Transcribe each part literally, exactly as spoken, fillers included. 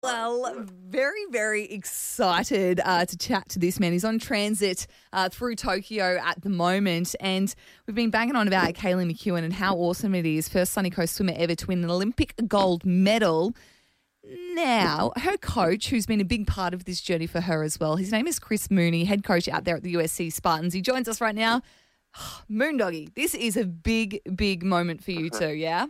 Well, very, very excited uh, to chat to this man. He's on transit uh, through Tokyo at the moment, and we've been banging on about Kaylee McEwen and how awesome it is. First Sunny Coast swimmer ever to win an Olympic gold medal. Now, her coach, who's been a big part of this journey for her as well, his name is Chris Mooney, head coach out there at the U S C Spartans. He joins us right now. Moondoggy, this is a big, big moment for you too, yeah?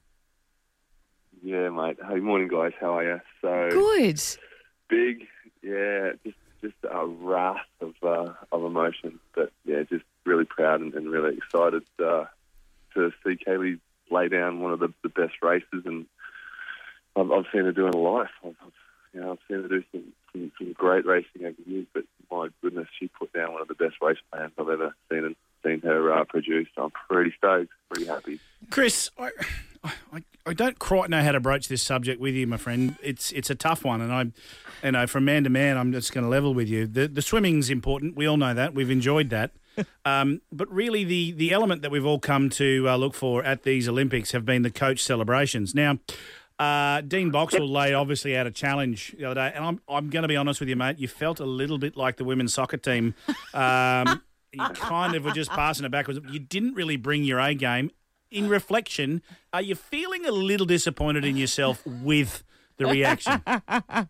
Yeah, mate. Hey, morning, guys. How are you? So Good. Big, yeah, just just a raft of uh, of emotion. But yeah, just really proud and, and really excited uh, to see Kaylee lay down one of the, the best races, and I've, I've seen her do in her life. I've, I've, you know, I've seen her do some, some, some great racing over the years, but my goodness, she put down one of the best race plans I've ever seen and seen her uh, produce. I'm pretty stoked, pretty happy. Chris, I, I, I don't quite know how to broach this subject with you, my friend. It's it's a tough one, and I, you know, from man to man, I'm just going to level with you. The the swimming's important. We all know that. We've enjoyed that. um, but really, the the element that we've all come to uh, look for at these Olympics have been the coach celebrations. Now, uh, Dean Boxall laid obviously out a challenge the other day, and I'm I'm going to be honest with you, mate. You felt a little bit like the women's soccer team. Um, you kind of were just passing it backwards. You didn't really bring your A game. In reflection, are you feeling a little disappointed in yourself with the reaction? I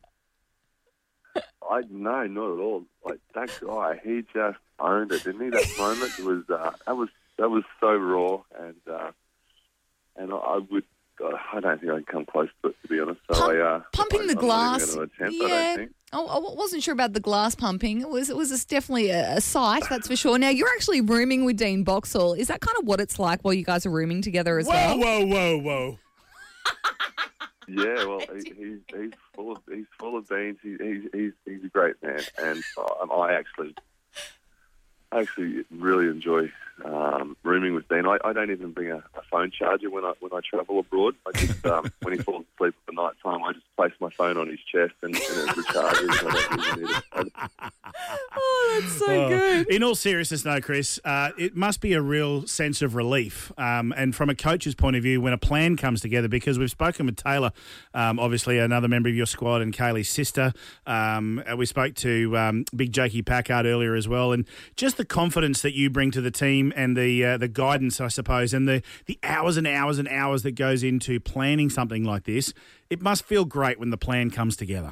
no, not at all. Like that guy, he just owned it, didn't he? That moment was uh, that was that was so raw, and uh, and I would. I don't think I can come close to it, to be honest. So Pump, I, uh, pumping I, the I'm glass, not even gonna attempt, yeah. I don't think. Oh, I wasn't sure about the glass pumping. It was, it was definitely a, a sight, that's for sure. Now, you're actually rooming with Dean Boxall. Is that kind of what it's like while you guys are rooming together as whoa, well? Whoa, whoa, whoa, Yeah, well, he, he's he's full of he's full of beans. He, he's he's he's a great man, and um, I actually I actually really enjoy um, rooming with Dean. I, I don't even bring a, a phone charger when I when I travel abroad. I just um, when he falls asleep at the night time, I just place my phone on his chest and, and it recharges. I don't even need it. Oh, that's so Oh. good. In all seriousness, no, Chris, uh, it must be a real sense of relief. Um, and from a coach's point of view, when a plan comes together, because we've spoken with Taylor, um, obviously another member of your squad, and Kaylee's sister. Um, we spoke to um, Big Jakey Packard earlier as well, and just the confidence that you bring to the team and the uh, the guidance, I suppose, and the, the hours and hours and hours that goes into planning something like this. It must feel great when the plan comes together.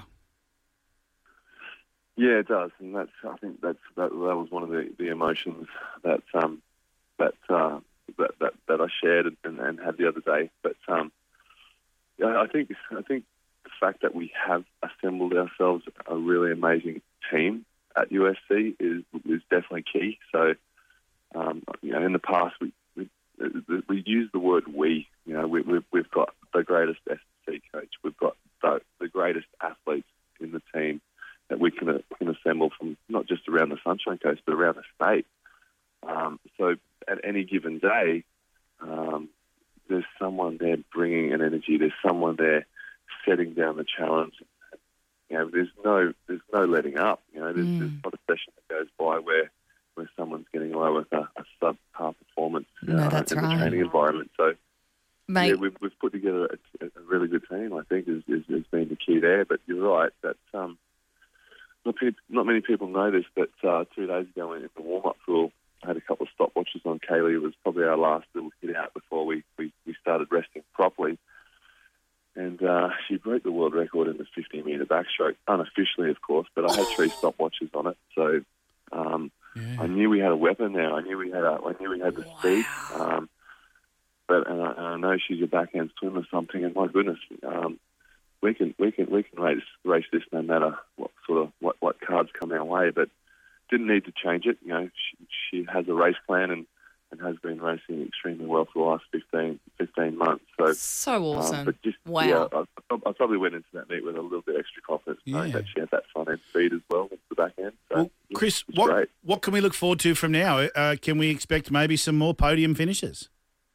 Yeah, it does, and that's I think that's that, that was one of the, the emotions that um that uh, that, that that I shared and, and had the other day. But um, yeah, I think I think the fact that we have assembled ourselves a really amazing team at U S C is is definitely key. So um, you know, in the past we we, we use the word we. You know, we, we've we've got the greatest S C coach. We've got the, the greatest athletes in the team that we can, uh, can assemble from not just around the Sunshine Coast, but around the state. Um, so at any given day, um, there's someone there bringing an energy. There's someone there setting down the challenge. You know, there's no there's no letting up. You know, there's, mm. there's not a session that goes by where where someone's getting away with a, a subpar performance no, uh, that's in right. the training environment. So. Mate. Yeah, we've, we've put together a, a really good team, I think, has, has, has been the key there. But you're right, that um, not, pe- not many people know this, but uh, two days ago in the warm-up pool, I had a couple of stopwatches on Kaylee. It was probably our last little hit out before we, we, we started resting properly. And uh, she broke the world record in the fifty-metre backstroke, unofficially, of course, but I had three stopwatches on it. So um, yeah. I knew we had a weapon there. I knew we had a, I knew we had the wow. speed. Um, But and I, and I know she's a backhand swimmer or something, and my goodness, um, we can we can we can race race this no matter what sort of what, what cards come our way. But didn't need to change it. You know, she, she has a race plan and, and has been racing extremely well for the last fifteen, fifteen months. So so awesome. Um, but just, wow. Yeah, I, I probably went into that meet with a little bit extra confidence, Yeah. knowing that she had that front end speed as well with the back end. So Well, Chris, it's what great. what can we look forward to from now? Uh, can we expect maybe some more podium finishes?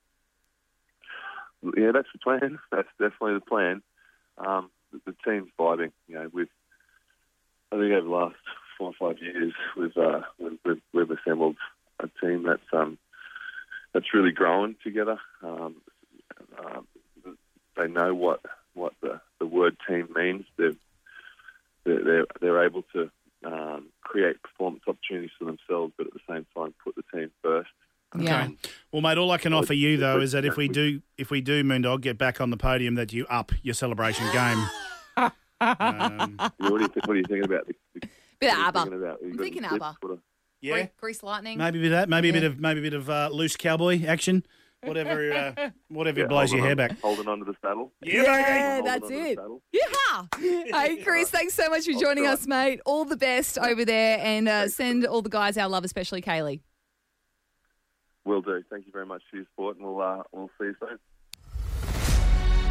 Yeah, that's the plan. That's definitely the plan. Um, the, the team's vibing. You know, with I think over the last four or five years, we've uh, we've, we've, we've assembled a team that's um, that's really growing together. Um, uh, they know what what the, the word team means. They're they're they're, they're able to um, create performance opportunities for themselves, but at the same time put the team first. Yeah. Okay. Well, mate, all I can offer you though is that if we do, if we do, Moondog, get back on the podium, that you up your celebration game. um, Yeah, what, do you think, what are you thinking about? The, the, Bit of what are you ABBA. thinking about? You I'm got thinking any tips? ABBA. What are- yeah, Gre- Grease Lightning. maybe a bit of that, maybe Yeah. a bit of maybe a bit of uh, loose cowboy action, whatever, uh, whatever yeah, blows your holding hair on- back. Holding on to the saddle. Yeah, Yeah, Holding that's on to the it. saddle. Yeah. Hey, Chris, thanks so much for I'll joining try. us, mate. All the best over there, and uh, send all the guys our love, especially Kaylee. Will do. Thank you very much for your support, and we'll uh, we'll see you soon.